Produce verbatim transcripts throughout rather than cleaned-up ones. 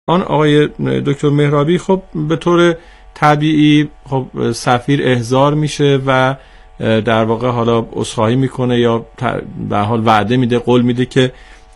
آن آقای دکتر مهرابی خب به طور طبیعی خب سفیر احضار میشه و در واقع حالا عذرخواهی میکنه یا به حال وعده میده، قول میده که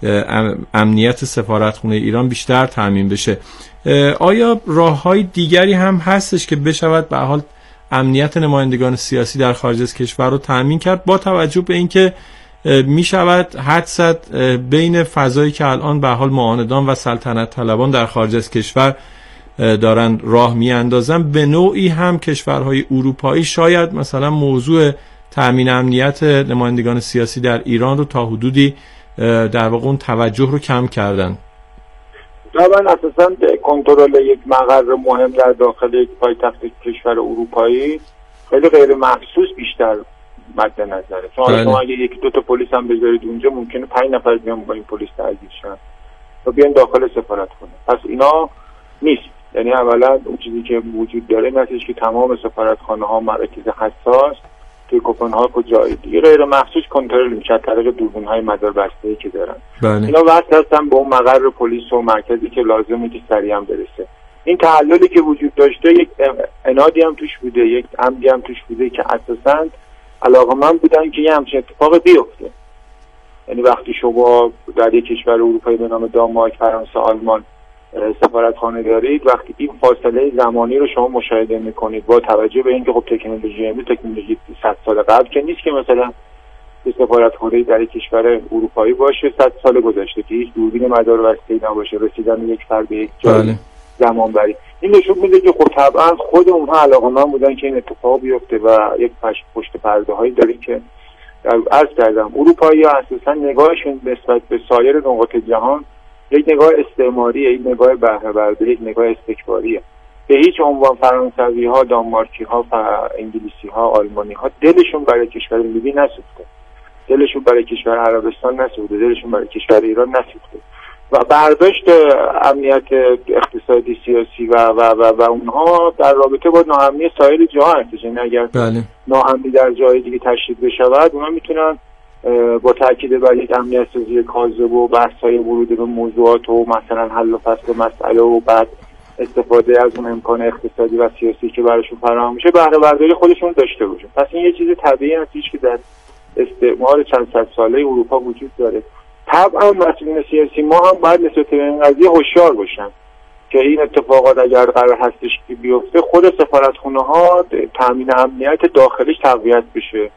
امنیت سفارتخونه ایران بیشتر تامین بشه. آیا راههای دیگری هم هستش که بشود به حال امنیت نمایندگان سیاسی در خارج از کشور رو تامین کرد، با توجه به اینکه می شود حد زد بین فضایی که الان به حال معاندان و سلطنت طلبان در خارج از کشور دارن راه می اندازن، به نوعی هم کشورهای اروپایی شاید مثلا موضوع تامین امنیت نمایندگان سیاسی در ایران رو تا حدودی در واقع اون توجه رو کم کردن؟ طبعا اساسا کنترل یک مقر مهم در داخل یک پایتخت کشور اروپایی خیلی غیر محسوس بیشتر مد نظره. چون شما اگه یکی دو تا پلیس هم بذارید اونجا ممکنه پنج نفر بیان با این پلیس درگیر شن و بیان داخل سفارتخونه. پس اینا نیست. یعنی اولا اون چیزی که وجود داره این هستش که تمام سفارتخانه ها مراکز حساس توی کوپنهاگ و جای دیگه غیر مخصوص کنترل میشه از طریق دوربین‌های مدار بسته‌ای که دارن. بله. اینا وصل هستن به اون مقر پلیس و مرکزی که لازمه که سریع هم برسه. این تعللی که وجود داشته یک انادی هم توش بوده، یک عمدی هم توش بوده که اساساً علاقه‌مند بودن که یه همچین اتفاق بیفته. یعنی وقتی شما در یک کشور اروپایی به نام دانمارک، فرانسه، آلمان سفارتخانه دارید، وقتی این فاصله زمانی رو شما مشاهده میکنید با توجه به اینکه خب تکنولوژی امروز تکنولوژی صد سال قبل که نیست که مثلا سفارتخانه در یک کشور اروپایی باشه صد سال گذشته که هیچ دوربین مدار بسته‌ای نباشه، رسیدن یک فرد به یک جای زمان بری. این نشون میده که خب طبعا خود اونها علاقه‌مند بودن که این اتفاق بیفته و یک پشت پرده‌هایی داریم که عرض کردم اروپایی‌ها اساسا نگاهشون نسبت به سایر نقاط جهان یک نگاه استعماریه، یک نگاه بهره برداری، یک نگاه استکباریه. به هیچ عنوان فرانسوی ها، دانمارکی ها، انگلیسی ها، آلمانی ها دلشون برای کشور لیبی نسوخته، دلشون برای کشور عربستان نسوخته، دلشون برای کشور ایران نسوخته و برداشت امنیت اقتصادی سیاسی و و و, و اونها در رابطه با ناامنی سایر جهان هستش. یعنی اگر بله. ناامنی در جای دیگه تشدید بشود اونها میتونن با تاکید بر یک امنیت سازی کاذب و بحث‌های ورود به موضوعات و مثلا حل و فصل مسئله و بعد استفاده از اون امکان اقتصادی و سیاسی که براشون فراهم میشه بهره برداری خودشون داشته باشه. پس این یه چیز طبیعی هستش که در استعمار چند صد ساله اروپا وجود داره. طبعا مسئولین سیاسی ما هم باید نسبت به این قضیه هوشیار باشن که این اتفاقات اگر قرار هستش که بیفته خود سفارتخونه‌ها تامین امنیت داخلیش تقویت بشه،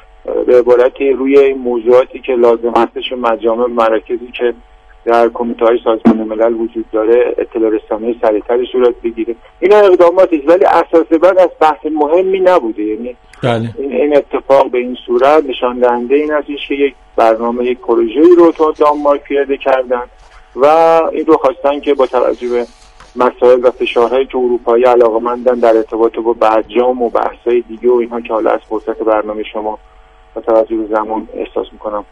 به عبارتی روی این موضوعاتی که لازم هستش مجامع مراکزی که در کمیته‌های سازمان ملل وجود داره اطلاع رسانی سریعتر صورت بگیره. اینا اقداماتی ولی اساس بعد از بحث مهمی نبوده. یعنی بله. این, این اتفاق به این صورت نشان دهنده این هستش که یک برنامه یک پروژه‌ای رو تا دانمارک پیاده کردن و این رو خواستن که با توجه به مسائل و فشارهایی که اروپایی علاقه‌مندن در ارتباط با برجام و بحث‌های دیگه و اینها که حالا از فرصت برنامه شما با توجه به زمان احساس میکنم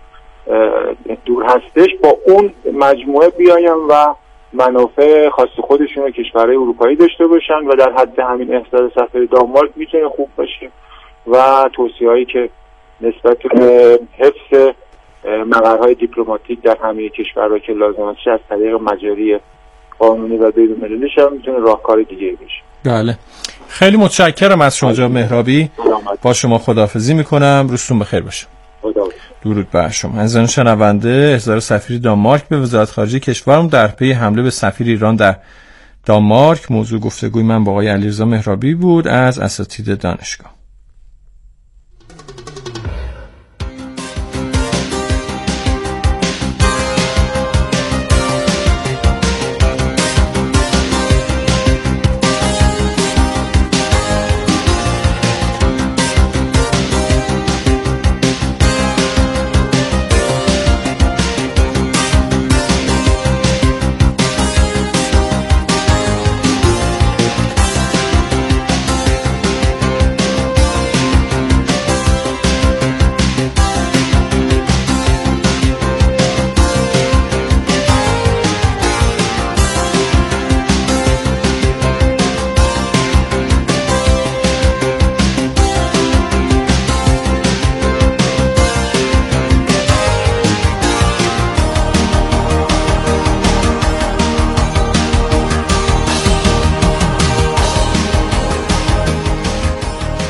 دور هستش، با اون مجموعه بیایم و منافع خاص خودشون رو کشورهای اروپایی داشته باشن و در حد همین احضار سفر دانمارک میتونه خوب باشه و توصیه‌هایی که نسبت به حفظ مقرهای دیپلماتیک در همه کشورها که لازم است از طریق مجاری قانونی و بین‌المللی هم میتونه راهکار دیگه بشه. بله. خیلی متشکرم از شما جناب مهرابی. با شما خداحافظی میکنم. روزتون بخیر باشه. درود بر شما. از شنونده احضار سفیر دانمارک به وزارت خارجه کشورم در پی حمله به سفیر ایران در دانمارک. موضوع گفتگوی من با آقای علیرضا مهرابی بود از اساتید دانشگاه.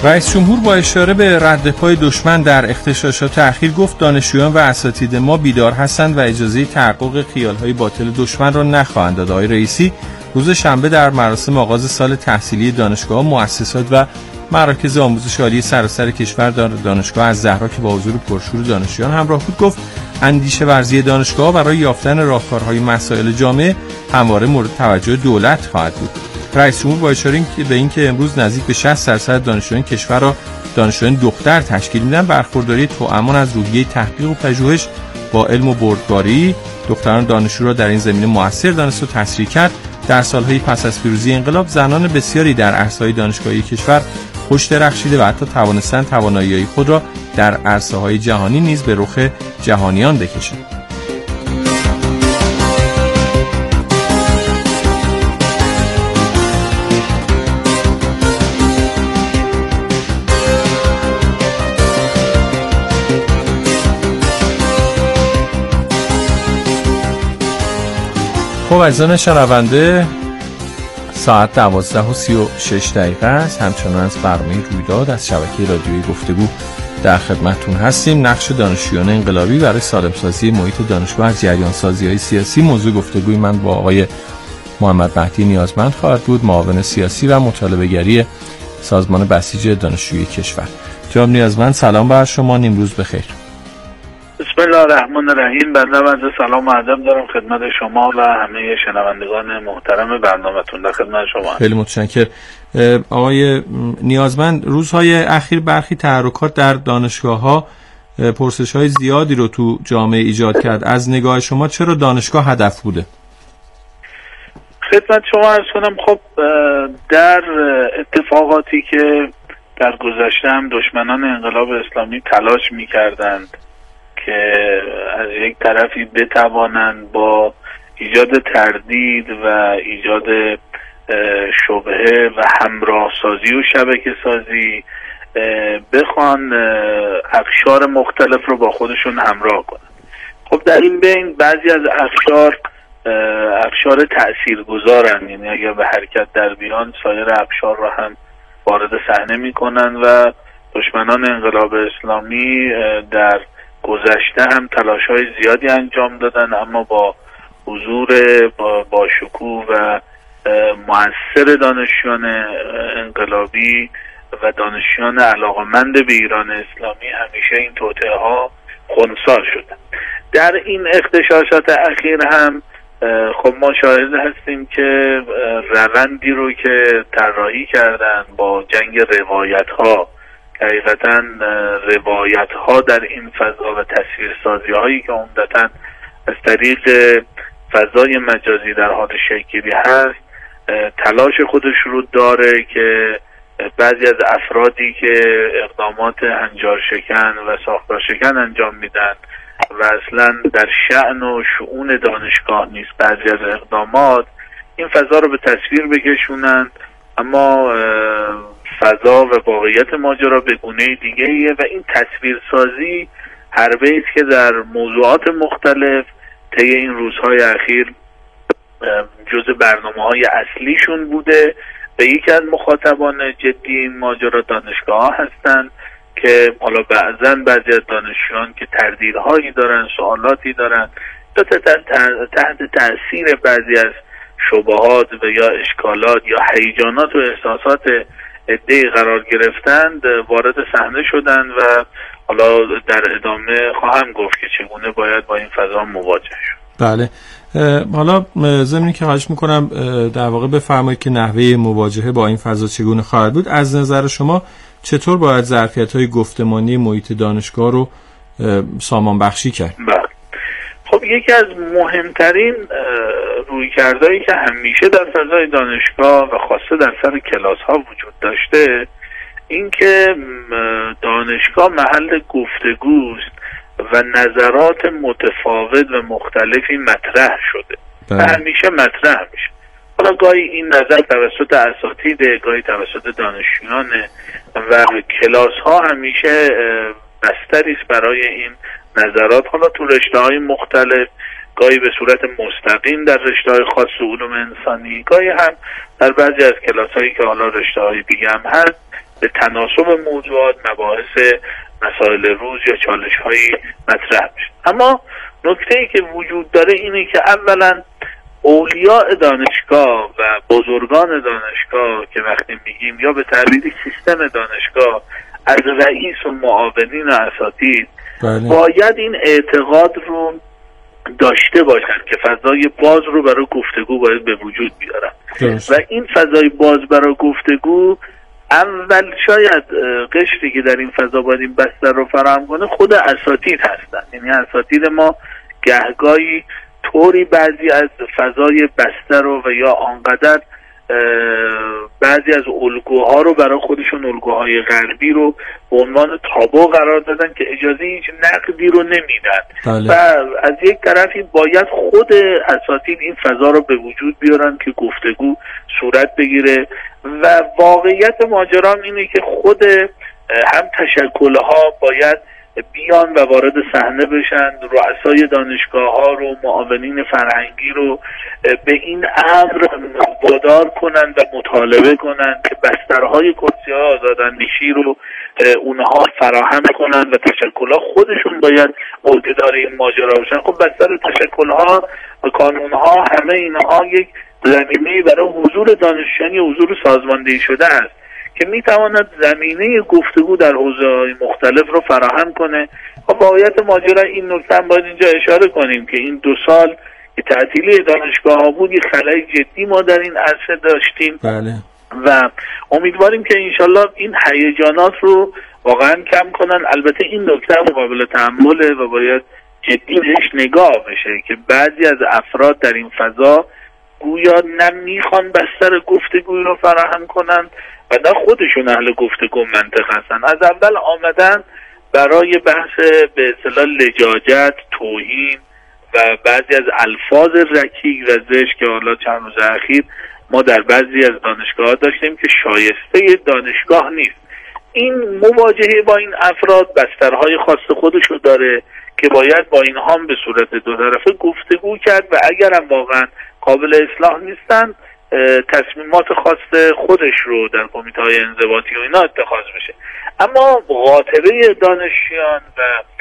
رئیس جمهور با اشاره به رد پای دشمن در اغتشاشات اخیر گفت دانشجویان و اساتید ما بیدار هستند و اجازه تحقق خیال‌های باطل دشمن را نخواهند داد. آقای رئیسی روز شنبه در مراسم آغاز سال تحصیلی دانشگاه، مؤسسات و مراکز آموزش عالی سراسر کشور در دانشگاه از زهرا که با حضور پرشور دانشجویان همراه بود گفت اندیشه ورزی دانشگاه برای یافتن راهکارهای مسائل جامعه همواره مورد توجه دولت خواهد بود. رئیس جمهور با اشاره به اینکه امروز نزدیک به شصت درصد دانشجویان کشور را دانشجویان دختر تشکیل میدن، برخورداری توامان از روحیه تحقیق و پژوهش با علم و بردباری دختران دانشجو را در این زمینه موثر دانست و تسریع کرد. در سالهای پس از پیروزی انقلاب زنان بسیاری در عرصه‌های دانشگاهی کشور خوش درخشیده و حتی توانستند توانایی‌های خود را در عرصه‌های جهانی نیز به رخ جهانیان بکشند. خب عزیزان شنونده، ساعت دوازده و سی و شش دقیقه است. همچنان از برنامه رویداد از شبکه رادیویی گفتگو در خدمتتون هستیم. نقش دانشجویان انقلابی برای سالم‌سازی محیط دانشگاه از جریان‌سازی‌های سیاسی، موضوع گفتگوی من با آقای محمد مهدی نیازمند خواهد بود، معاون سیاسی و مطالبه‌گری سازمان بسیج دانشجویی کشور. جناب نیازمند سلام بر شما، نیمروز بخیر. بسم الله الرحمن الرحیم. بنده عرض سلام و ادب دارم خدمت شما و همه شنوندگان محترم برنامه‌تون. در خدمت شما. خیلی متشکرم. آقای نیازمند، روزهای اخیر برخی تحرکات در دانشگاه‌ها پرسش‌های زیادی رو تو جامعه ایجاد کرد. از نگاه شما چرا دانشگاه هدف بوده؟ خدمت شما عرض کنم، خب در اتفاقاتی که در گذشته هم دشمنان انقلاب اسلامی تلاش می‌کردند که از یک طرفی بتوانند با ایجاد تردید و ایجاد شبهه و همراه سازی و شبکه سازی بخوان اقشار مختلف رو با خودشون همراه کنند. خب در این بین بعضی از اقشار اقشار تأثیرگذارن، یعنی اگر به حرکت در بیان سایر اقشار رو هم وارد صحنه میکنن و دشمنان انقلاب اسلامی در گذشته هم تلاش‌های زیادی انجام دادن، اما با حضور با, با شکوه و مؤثر دانشجویان انقلابی و دانشجویان علاقمند به ایران اسلامی همیشه این توطئه‌ها خنثی شدن. در این اغتشاشات اخیر هم خب ما شاهد هستیم که روندی رو که طراحی کردن با جنگ روایت‌ها، حقیقتاً روایت‌ها در این فضا و تصویرسازی هایی که عمدتاً از طریق فضای مجازی در حال شکلی هست تلاش خودش رو داره که بعضی از افرادی که اقدامات هنجار شکن و ساختار شکن انجام میدن و اصلا در شأن و شؤون دانشگاه نیست بعضی از اقدامات، این فضا رو به تصویر بکشونن، اما فضا و واقعیت ماجرا به گونه دیگه ایه و این تصویرسازی حربه‌ای است که در موضوعات مختلف طی این روزهای اخیر جزء برنامه‌های اصلیشون بوده و یکی از مخاطبان جدی این ماجرا دانشگاه‌ها هستند که حالا بعضاً بعضی از دانشجویان که تردیدهایی دارن، سوالاتی دارن یا تحت تأثیر بعضی از شبهات و یا اشکالات یا هیجانات و احساسات عده‌ای قرار گرفتند وارد صحنه شدند و حالا در ادامه خواهم گفت که چگونه باید با این فضا مواجه شد. بله، حالا ضمنی که خواهش میکنم در واقع بفرمایید که نحوه مواجهه با این فضا چگونه خواهد بود. از نظر شما چطور باید ظرفیت‌های گفتمانی محیط دانشگاه رو سامان بخشی کرد؟ بله، خب یکی از مهمترین رویکردهایی که همیشه در فضای دانشگاه و خاصه در سر کلاس ها وجود داشته این که دانشگاه محل گفتگوست و نظرات متفاوت و مختلفی مطرح شده و همیشه مطرح میشه. حالا گاهی این نظر توسط اساتید، گاهی توسط دانشجویان و کلاس ها همیشه بستری است برای این نظرات، حالا تو رشته‌های مختلف، گاهی به صورت مستقیم در رشته‌های خاص علوم انسانی، گاهی هم در بعضی از کلاس‌هایی که حالا رشته‌های دیگه هم هست به تناسب موضوعات مباحث مسائل روز یا چالش هایی مطرح میشه. اما نکته ای که وجود داره اینه که اولا اولیاء دانشگاه و بزرگان دانشگاه که وقتی میگیم یا به تعبیر سیستم دانشگاه از رئیس و معاونین و اساتید باید این اعتقاد رو داشته باشن که فضای باز رو برای گفتگو باید به وجود بیارن و این فضای باز برای گفتگو اول شاید قشری که در این فضا باید این بستر رو فراهم کنه خود اساتید هستن. یعنی اساتید ما گهگاهی طوری بعضی از فضای بستر رو و یا آنقدر بعضی از الگوها رو برای خودشون الگوهای غربی رو به عنوان تابو قرار دادن که اجازه هیچ نقدی رو نمیدن و از یک طرفی باید خود اساتید این فضا رو به وجود بیارن که گفتگو صورت بگیره و واقعیت ماجرا اینه که خود هم تشکل‌ها باید بیان و وارد صحنه بشن، رؤسای دانشگاه ها رو، معاونین فرهنگی رو به این امر وادار کنن و مطالبه کنن که بسترهای کرسی‌های آزاداندیشی رو اونها فراهم کنن و تشکل‌ها خودشون باید عهده‌دار این ماجرا باشن. خب بستر تشکل‌ها و کانون‌ها همه اینها یک زمینه‌ای برای حضور دانشجویان یا حضور سازماندهی شده است که میتواند زمینه گفتگو در حوزه‌های مختلف رو فراهم کنه. و واقعیت ماجرا این نکته هم باید اینجا اشاره کنیم که این دو سال که تعطیلی دانشگاه ها بود یک خلای جدی ما در این عرصه داشتیم. بله. و امیدواریم که انشالله این هیجانات رو واقعا کم کنن. البته این نکته هم قابل تأمله و باید جدی بهش نگاه بشه که بعضی از افراد در این فضا گویا نه میخوان بستر گفتگوی رو فراهم کنن و نه خودشون اهل گفتگو منطق هستن. از اول آمدن برای بحث به اصطلاح لجاجت، توهین و بعضی از الفاظ رکیک و زشت که حالا چند روز اخیر ما در بعضی از دانشگاه‌ها داشتیم که شایسته دانشگاه نیست. این مواجهه با این افراد بسترهای خاص خودشو داره که باید با اینها هم به صورت دو طرفه گفتگو کرد و اگرم واقعا قابل اصلاح نیستن تصمیمات خاص خودش رو در کمیته‌های انضباطی و اینا اتخاذ بشه. اما قاطبه دانشیان و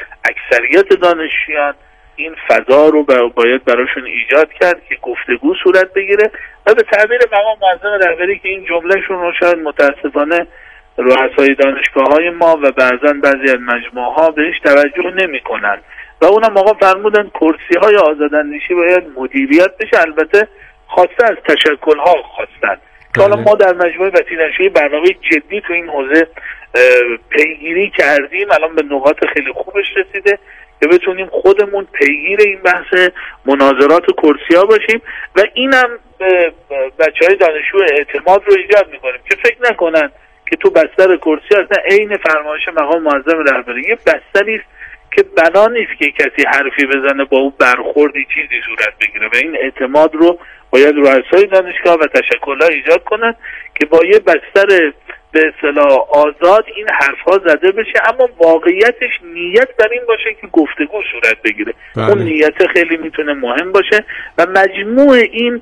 اکثریت دانشیان این فضا رو باید براشون ایجاد کرد که گفتگو صورت بگیره و به تعبیر مقام معظم رهبری که این جملهشون رو شاید متاسفانه رؤسای دانشگاه‌های ما و بعضا بعضی از مجموعه‌ها بهش توجه نمی‌کنن و اونم آقا فرمودن کرسی‌های آزاداندیشی باید مدیریت بشه. البته خواسته از تشکل‌ها خواستن که حالا ما در مجموعه وسیله‌نشینی برنامه جدی تو این حوزه پیگیری کردیم، الان به نقاط خیلی خوبش رسیده که بتونیم خودمون پیگیر این بحث مناظرات و کرسی‌ها باشیم و اینم به بچه‌های دانشجو اعتماد رو ایجاد می‌کنیم که فکر نکنن که تو بستر کرسی اصلا عین فرمایش مقام معظم رهبری یه بستری است که بنا نیست که کسی حرفی بزنه با اون برخوردی چیزی صورت بگیره و این اعتماد رو باید رؤسای دانشگاه و تشکل‌ها ایجاد کنن که با یه بستر به اصطلاح آزاد این حرف‌ها زده بشه، اما واقعیتش نیت بر این باشه که گفتگو صورت بگیره. بله. اون نیت خیلی میتونه مهم باشه و مجموع این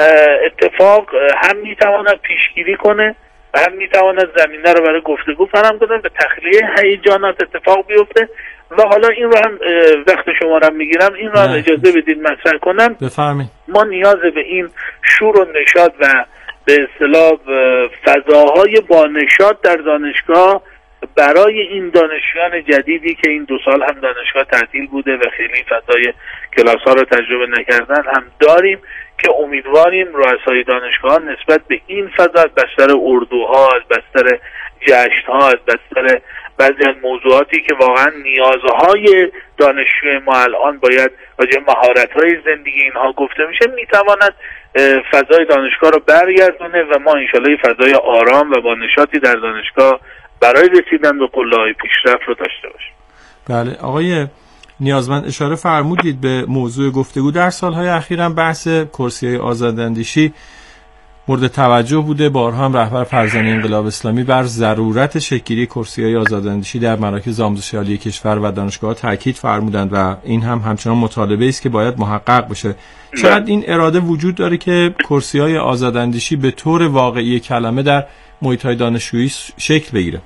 اتفاق هم میتواند پیشگیری کنه و هم میتواند زمینه رو برای گفتگو فراهم کنه و تخلیه هیجانات اتفاق بیفته. و حالا این رو هم وقت شما رو میگیرم این رو هم اجازه بدید مطرح کنم. بفرمایید. ما نیاز به این شور و نشاط و به اصطلاح فضاهای با نشاط در دانشگاه برای این دانشجویان جدیدی که این دو سال هم دانشگاه تعطیل بوده و خیلی فضای کلاس ها رو تجربه نکردن هم داریم که امیدواریم رؤسای دانشگاه نسبت به این فضا از بستر اردوها، از بستر جشن‌ها، از بستر بعضی از موضوعاتی که واقعا نیازهای دانشجوی ما الان باید راجع به مهارت‌های زندگی اینها گفته میشه میتواند فضای دانشگاه رو برگردونه و ما انشالله فضای آرام و با نشاطی در دانشگاه برای رسیدن به قله‌های پیشرفت رو داشته باشیم. بله آقای نیازمند اشاره فرمودید به موضوع گفتگو. در سالهای اخیر هم بحث کرسی‌های آزاداندیشی مورد توجه بوده. بارها هم رهبر فرزانه انقلاب اسلامی بر ضرورت شکل‌گیری کرسی‌های آزاداندیشی در مراکز آموزش عالی کشور و دانشگاه‌ها تاکید فرمودند و این هم همچنان مطالبه است که باید محقق بشه. چقدر این اراده وجود داره که کرسی‌های آزاداندیشی به طور واقعی کلمه در محیط‌های دانشجویی شکل بگیره؟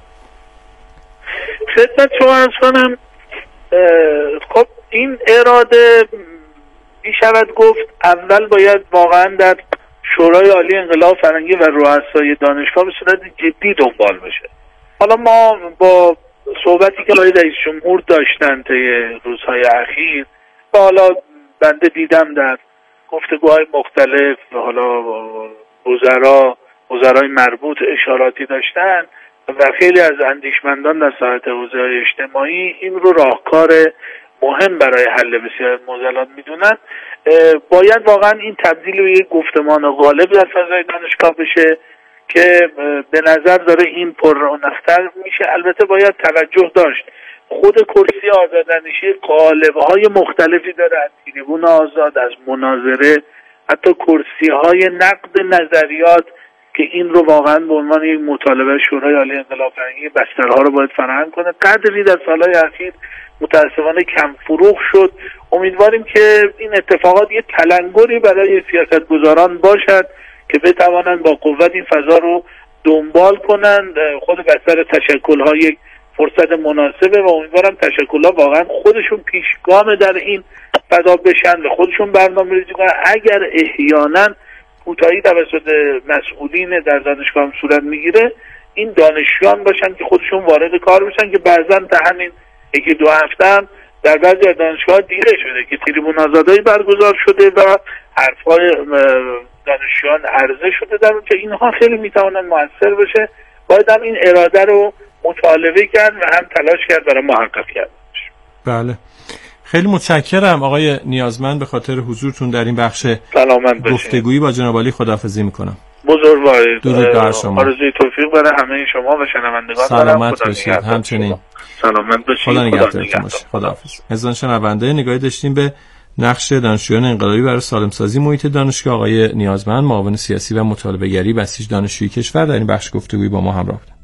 خدمت شما عرض کنم، خب این اراده میشود گفت اول باید واقعا در شورای عالی انقلاب فرهنگی و رؤسای دانشگاه به صورت جدی دنبال بشه. حالا ما با صحبتی که آقای رئیس جمهور داشتن طی روزهای اخیر و حالا بنده دیدم در گفتگوهای مختلف، حالا وزرا وزرای مربوط اشاراتی داشتن و خیلی از اندیشمندان در ساحت حوزه اجتماعی این رو راهکار مهم برای حل بسیار معضلات میدونن. باید واقعا این تبدیل به یک گفتمان غالب در فضای دانشگاه بشه که به نظر داره این پر رونق‌تر میشه. البته باید توجه داشت خود کرسی آزاداندیشی قالب‌های مختلفی داره، از تریبون آزاد، از مناظره، حتی کرسی‌های نقد نظریات که این رو واقعا به عنوان یک مطالبه شورای عالی انقلاب فرهنگی بسترها رو باید فراهم کنه. قدری در سالهای اخیر متاسفانه کم فروغ شد. امیدواریم که این اتفاقات یه تلنگری برای سیاستگزاران باشد که بتوانند با قوت این فضا رو دنبال کنند. خود بستر تشکل‌ها یک فرصت مناسبه و امیدوارم تشکل‌ها واقعا خودشون پیشگام در این فضا بشن و خودشون برنامه‌ریزی کنن. اگر احیانا کوتاهی توسط مسئولین در دانشگاه هم صورت میگیره، این دانشجویان باشن که خودشون وارد کار بشن که بعضا تا همین یکی دو هفته هم در بعضی از دانشگاه دیده شده که تریبون آزادایی برگزار شده و حرفهای دانشجویان عرضه شده در اونجا. اینها خیلی میتوانن موثر بشه. باید هم این اراده رو مطالبه کرد و هم تلاش کرد برای محقق کردنش. بله، خیلی متشکرم آقای نیازمند به خاطر حضورتون در این بخش گفتگویی با جناب عالی. خداحافظی میکنم. بزرگوارید. درود بر شما. آرزوی توفیق برای همه شما و شنوندگان. سلامت باشید. همچنین. سلامت باشید. خدا نگهدارتون باشه. خداحافظ. عزیزان شنونده، نگاهی داشتیم به نقش دانشجویان انقلابی برای سالمسازی محیط دانشگاه. آقای نیازمند، معاون سیاسی و مطالبه‌گری بسیج دانشجویی کشور، در این بخش گفتگویی با ما همراه بودند.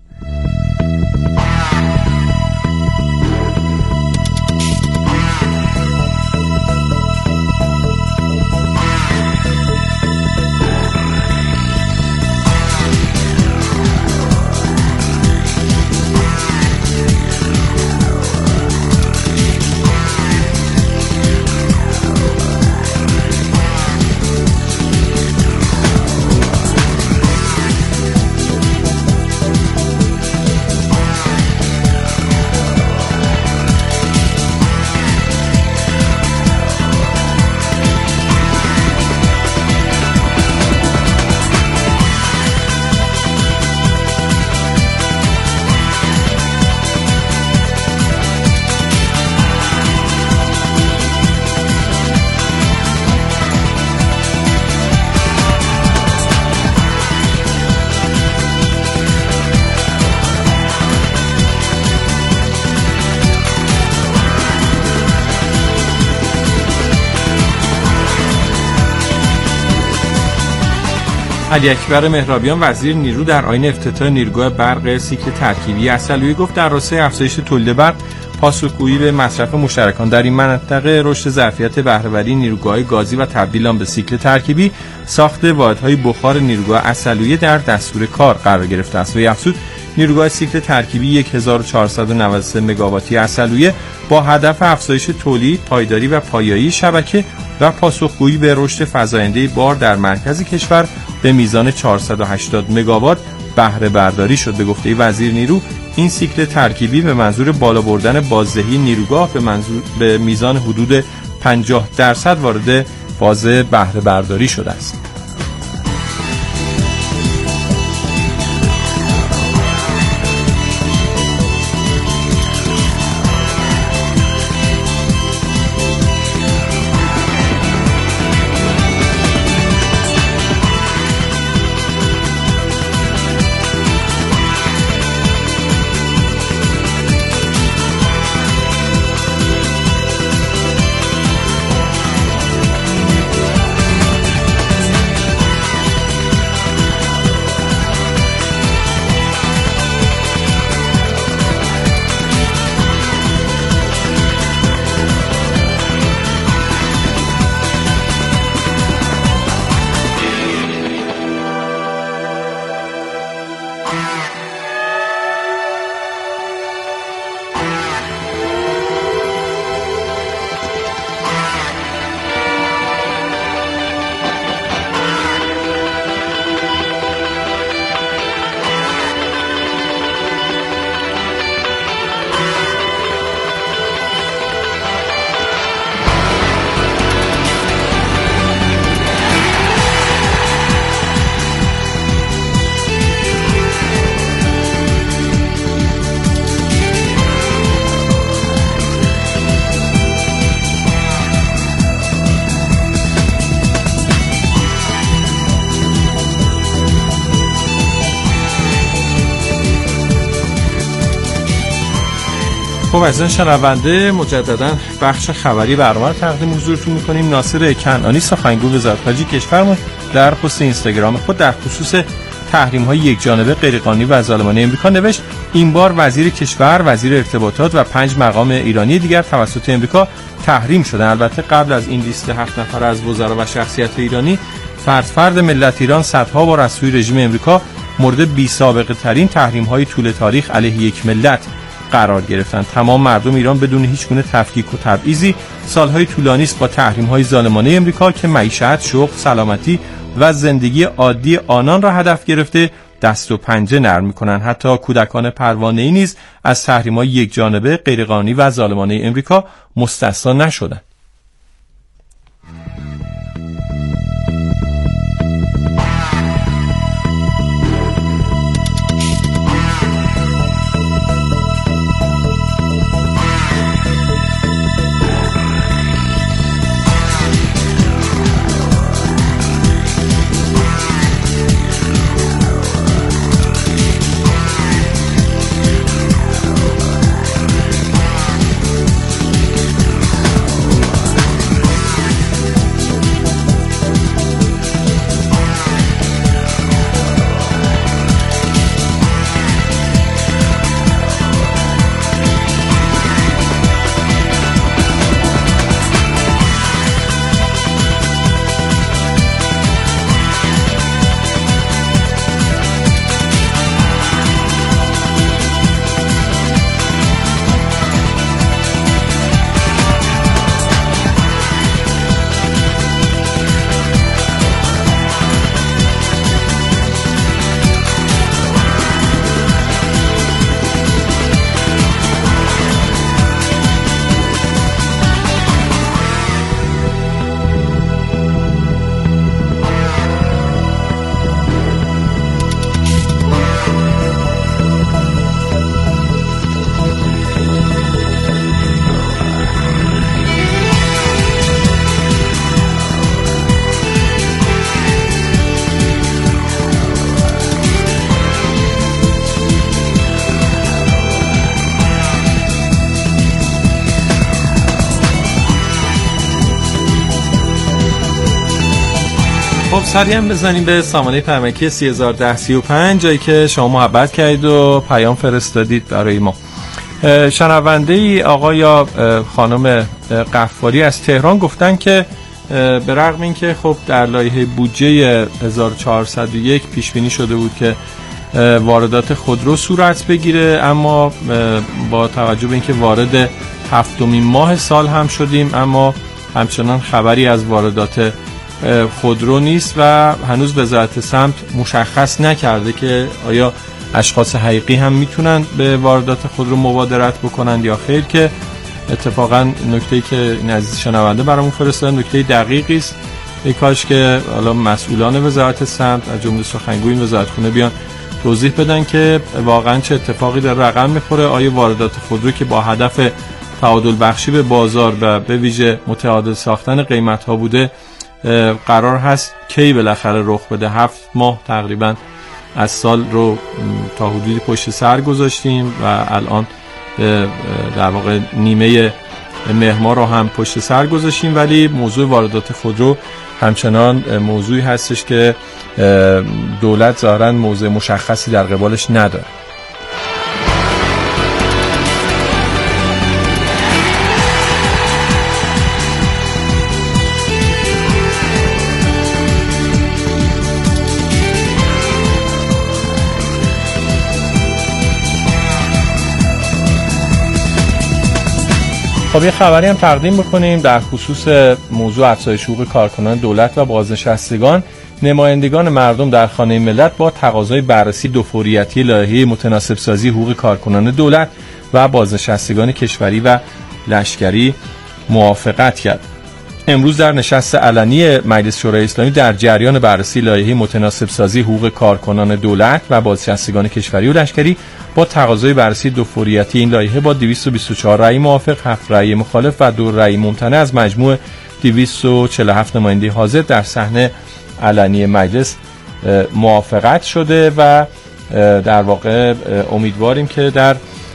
علی اکبر مهرابیان وزیر نیرو در آیین افتتاح نیروگاه برق سیکل ترکیبی عسلویه گفت در راستای افزایش تولید برق پاسخگویی به مصرف مشترکان در این منطقه رشد ظرفیت بهره‌وری نیروگاه‌های گازی و تبدیل آن به سیکل ترکیبی ساخت واحدهای بخار نیروگاه عسلویه در دستور کار قرار گرفته است و افزود نیروگاه سیکل ترکیبی هزار و چهارصد و نود و سه مگاواتی عسلویه با هدف افزایش تولید، پایداری و پایایی شبکه و پاسخگویی به رشد فزاینده بار در مرکز کشور به میزان چهارصد و هشتاد مگاوات بهره برداری شد. به گفته وزیر نیرو، این سیکل ترکیبی به منظور بالا بردن بازدهی نیروگاه به منظور به میزان حدود پنجاه درصد وارد فاز بهره برداری شده است. خب عزیزان شنونده، مجددا بخش خبری برنامه رو تقدیم حضورتون می‌کنیم. ناصر کنعانی سخنگوی وزارت خارجه کشور در پست اینستاگرام خود در خصوص تحریم‌های یکجانبه غیرقانونی و ظالمانه امریکا نوشت این بار وزیر کشور، وزیر ارتباطات و پنج مقام ایرانی دیگر توسط امریکا تحریم شدند. البته قبل از این لیست هفت نفر از وزرا و شخصیت ایرانی، فرد فرد ملت ایران صدها بار از سوی رژیم امریکا مورد بی‌سابقه ترین تحریم‌های طول تاریخ علیه یک ملت قرار گرفتند. تمام مردم ایران بدون هیچ گونه تفکیک و تبعیضی سالهای طولانی است با تحریم‌های ظالمانه امریکا که معیشت، شغل، سلامتی و زندگی عادی آنان را هدف گرفته دست و پنجه نرم می‌کنند. حتی کودکان پروانه‌ای نیز از تحریم‌های یکجانبه غیرقانونی و ظالمانه امریکا مستثنا نشدند. خب سریع بزنیم به سامانه پیامکی سی هزار و ده سی و پنج، جایی که شما محبت کردید و پیام فرستادید برای ما. شنونده ای آقا یا خانم قفاری از تهران گفتن که به رغم این که خب در لایحه بودجه هزار و چهارصد و یک پیش بینی شده بود که واردات خودرو صورت بگیره، اما با توجه به اینکه وارد هفتمین ماه سال هم شدیم اما همچنان خبری از واردات خودرو نیست و هنوز وزارت سمت مشخص نکرده که آیا اشخاص حقیقی هم میتونن به واردات خودرو مبادرت بکنن یا خیر، که اتفاقا نکته‌ای که این عزیز شنونده برامون فرستادن نکته دقیقی است. ای کاش که حالا مسئولان وزارت سمت از جمله سخنگوی این وزارتخونه بیان توضیح بدن که واقعا چه اتفاقی در رقم میخوره. آیا واردات خودرو که با هدف تعادل بخشی به بازار و به ویژه متعادل ساختن قیمت ها بوده قرار هست کی بالاخره رخ بده؟ هفت ماه تقریبا از سال رو تا حدودی پشت سر گذاشتیم و الان در واقع نیمه مهر ماه رو هم پشت سر گذاشتیم، ولی موضوع واردات خودرو همچنان موضوعی هستش که دولت ظاهراً موضع مشخصی در قبالش نداره. خب یه خبری هم تقدیم بکنیم در خصوص موضوع افزایش حقوق کارکنان دولت و بازنشستگان. نمایندگان مردم در خانه ملت با تقاضای بررسی دوفوریتی لایحه متناسب سازی حقوق کارکنان دولت و بازنشستگان کشوری و لشکری موافقت کرد. امروز در نشست علنی مجلس شورای اسلامی در جریان بررسی لایحه متناسب سازی حقوق کارکنان دولت و بازنشستگان کشوری و لشکری با تقاضای بررسی دوفوریتی این لایحه با دویست و بیست و چهار رأی موافق، هفت رأی مخالف و دو رأی ممتنع از مجموع دویست و چهل و هفت نماینده حاضر در صحن علنی مجلس موافقت شده و در واقع امیدواریم که در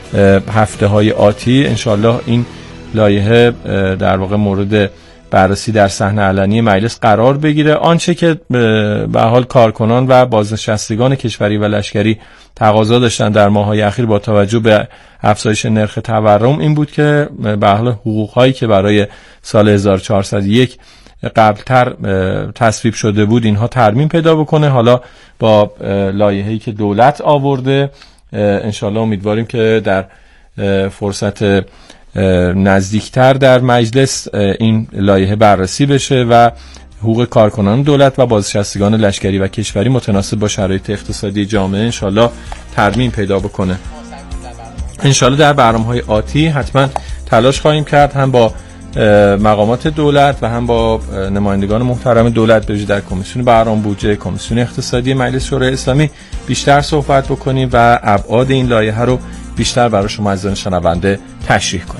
هفته های آتی انشالله این لایحه در واقع مورد بررسی در صحنه علنی مجلس قرار بگیره. آنچه که به حال کارکنان و بازنشستگان کشوری و لشکری تقاضا داشتن در ماه‌های اخیر با توجه به افزایش نرخ تورم این بود که به حال حقوق‌هایی که برای سال هزار و چهارصد و یک قبلتر تصویب شده بود اینها ترمیم پیدا بکنه. حالا با لایحه‌ای که دولت آورده انشالله امیدواریم که در فرصت نزدیکتر در مجلس این لایحه بررسی بشه و حقوق کارکنان دولت و بازنشستگان لشکری و کشوری متناسب با شرایط اقتصادی جامعه انشالله ترمیم پیدا بکنه. انشالله در برنامه‌های آتی حتما تلاش خواهیم کرد هم با مقامات دولت و هم با نمایندگان محترم دولت به‌ویژه در کمیسیون برنامه بودجه، کمیسیون اقتصادی مجلس شورای اسلامی بیشتر صحبت بکنیم و ابعاد این لایحه رو بیشتر برای شما عزیزان شنونده تشریح کنیم.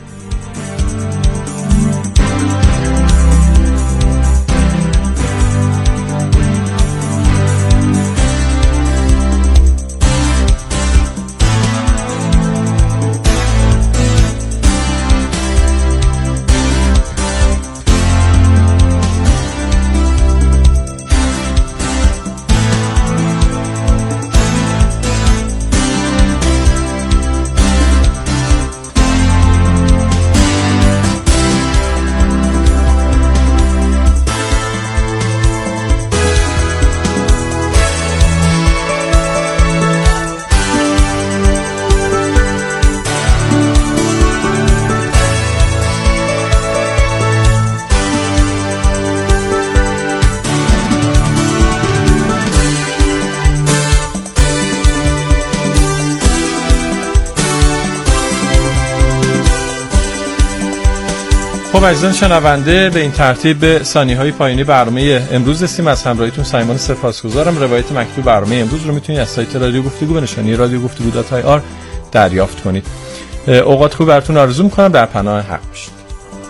خب عزیزان شنونده به این ترتیب به ثانیه‌های پایانی برنامه امروز رسیدیم. از همراهیتون صمیمانه سپاسگزارم. روایت مکتوب برنامه امروز رو میتونید از سایت رادیو گفتگو به نشانی رادیو گفتگو دات آی آر دریافت کنید. اوقات خوب براتون آرزو می‌کنم. در پناه حق باشید.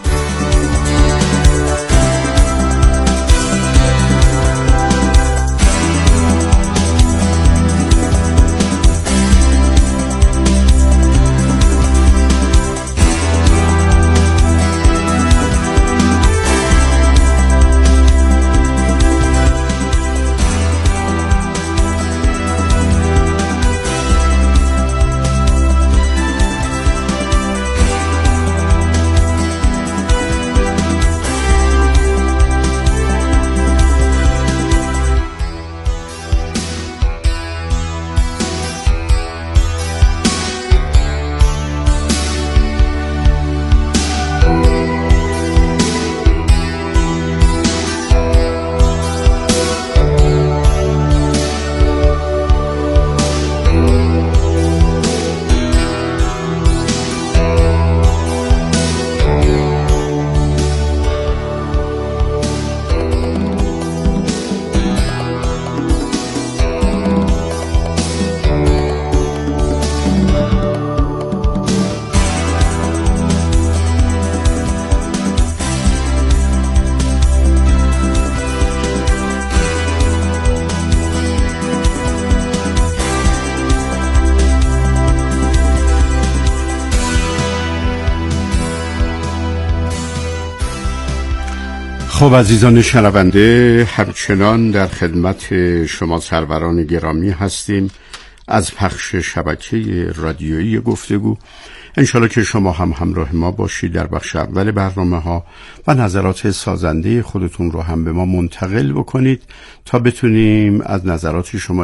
خب عزیزان شنونده، همچنان در خدمت شما سروران گرامی هستیم از پخش شبکه رادیویی گفتگو. انشالله که شما هم همراه ما باشید در بخش اول برنامه ها و نظرات سازنده خودتون رو هم به ما منتقل بکنید تا بتونیم از نظرات شما